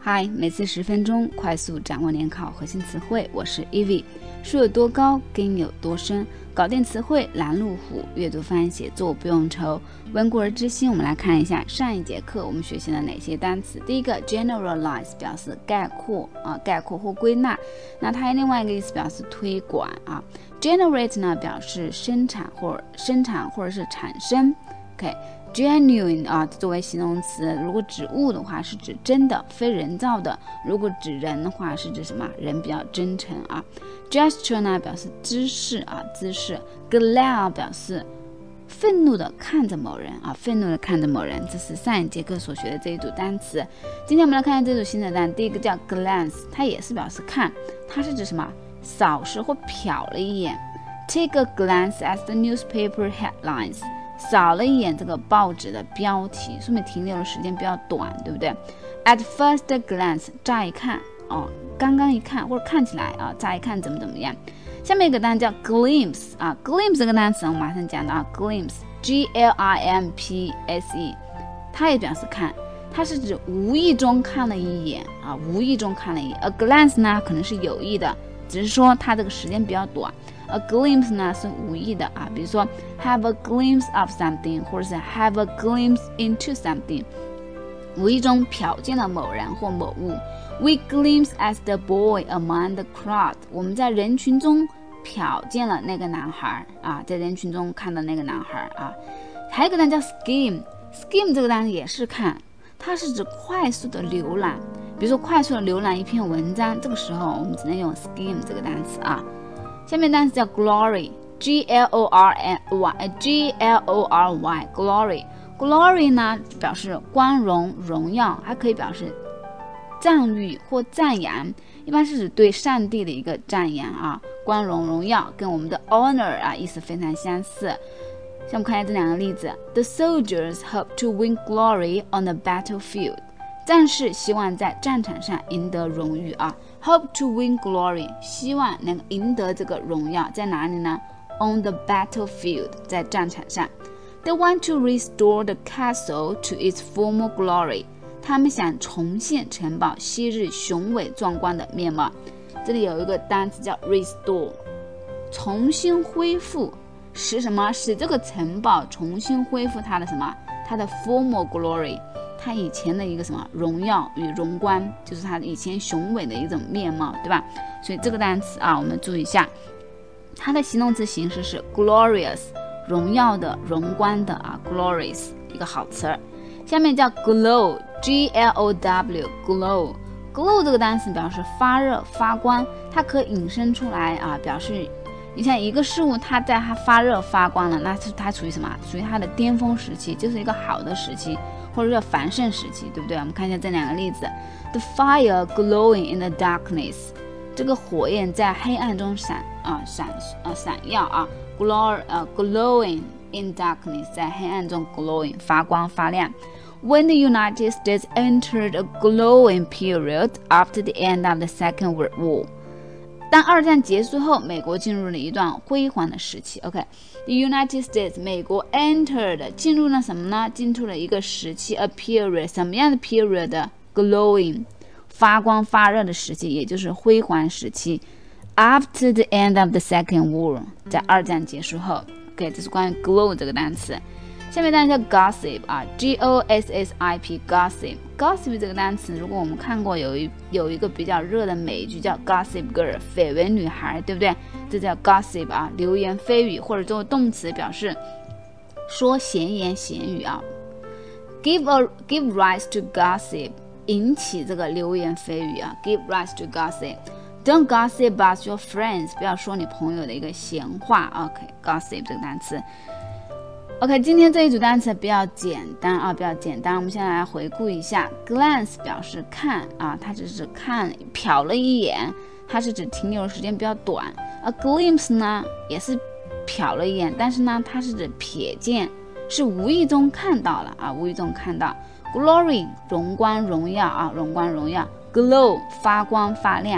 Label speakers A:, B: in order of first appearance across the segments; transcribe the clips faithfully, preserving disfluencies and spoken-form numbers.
A: 嗨，每次十分钟，快速掌握联考核心词汇，我是 Evie。树有多高，根有多深，搞定词汇拦路虎，阅读翻译写作不用愁。温故而知新，我们来看一下上一节课我们学习了哪些单词。第一个 generalize 表示概括啊，概括或归纳，那它另外一个意思表示推广啊。generate 呢表示生产或生产或者是产生。OK。Genuine 啊，作为形容词，如果指物的话是指真的、非人造的；如果指人的话是指什么？人比较真诚啊。Gesture 呢表示姿势啊，姿势。Glare 表示愤怒的看着某人啊，愤怒的看着某人。这是上一节课所学的这一组单词。今天我们来看看这组新的单，第一个叫 glance， 它也是表示看，它是指什么？扫视或瞟了一眼。Take a glance at the newspaper headlines。扫了一眼这个报纸的标题，说明停留的时间比较短，对不对？ At first glance， 乍一看哦，刚刚一看或者看起来啊，乍一看怎么怎么样。下面一个单词叫 glimpse 啊 ，glimpse 这个单词我们马上讲到啊 ，glimpse G L I M P S E， 它也表示看，它是指无意中看了一眼啊，无意中看了一眼。A glance 呢可能是有意的，只是说它这个时间比较短。A glimpse 呢是无意的啊，比如说 have a glimpse of something， 或者是 have a glimpse into something， 无意中瞟见了某人或某物。We glimpse at the boy among the crowd， 我们在人群中瞟见了那个男孩啊，在人群中看到那个男孩啊。还有一个单词叫 skim，skim 这个单词也是看，它是指快速的浏览，比如说快速的浏览一篇文章，这个时候我们只能用 skim 这个单词啊。下面单词叫 glory G L O R N Y G L O R Y glory glory 呢表示光荣荣耀，还可以表示赞誉或赞扬，一般是指对上帝的一个赞扬啊，光荣荣耀跟我们的 honor 啊意思非常相似。像我们看一下这两个例子 The soldiers hope to win glory on the battlefield， 战士希望在战场上赢得荣誉啊。Hope to win glory， 希望能赢得这个荣耀，在哪里呢？ On the battlefield， 在战场上。They want to restore the castle to its former glory， 他们想重现城堡昔日雄伟壮观的面貌。这里有一个单词叫 restore， 重新恢复，使什么？使这个城堡重新恢复它的什么？它的 former glory，他以前的一个什么荣耀与荣光，就是他以前雄伟的一种面貌，对吧？所以这个单词啊，我们注意一下，它的形容词形式是 glorious， 荣耀的、荣光的啊 ，glorious 一个好词儿。下面叫 glow G L O W glow glow 这个单词表示发热、发光，它可以引申出来啊，表示你像一个事物，它在它发热发光了，那是它处于什么？属于它的巅峰时期，就是一个好的时期。或者叫繁盛时期，对不对？我们看一下这两个例子 The fire glowing in the darkness， 这个火焰在黑暗中闪啊闪啊闪耀啊 glow 呃 glowing in darkness， 在黑暗中 glowing 发光发亮。When the United States entered a glowing period after the end of the Second World War，当二战结束后，美国进入了一段辉煌的时期。OK，The United States， 美国 entered 进入了什么呢？进入了一个时期 ，a period， 什么样的 period？ Glowing， 发光发热的时期，也就是辉煌时期。After the end of the Second War， 在二战结束后。OK， 这是关于 glow 这个单词。下面单词叫 gossip 啊 ，G O S S I P gossip gossip 这个单词，如果我们看过有一有一个比较热的美剧叫 Gossip Girl 绯闻女孩，对不对？这叫 gossip 啊，流言蜚语，或者作为动词表示说闲言闲语啊。Give a give rise to gossip， 引起这个流言蜚语啊 ，give rise to gossip。Don't gossip about your friends， 不要说你朋友的一个闲话。OK，gossip 这个单词。OK， 今天这一组单词比较简单啊，比较简单。我们先来回顾一下 ，glance 表示看啊，它只是看瞟了一眼，它是指停留的时间比较短。而 glimpse 呢，也是瞟了一眼，但是呢，它是指瞥见，是无意中看到了啊，无意中看到。glory 荣光荣耀啊，荣光荣耀。glow 发光发亮。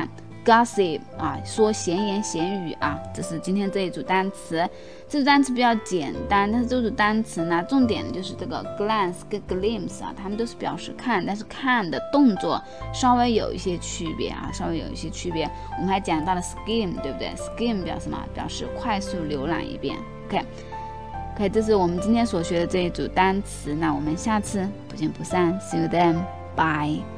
A: gossip 啊，说闲言闲语啊，这是今天这一组单词。这组单词比较简单，但是这组单词呢，重点就是这个 glance 跟 glimpse 啊，它们都是表示看，但是看的动作稍微有一些区别啊，稍微有一些区别。我们还讲到了 skim， 对不对 ？skim 表示什么？表示快速浏览一遍。OK，OK，、okay. okay, 这是我们今天所学的这一组单词。那我们下次不见不散 ，See you then，bye。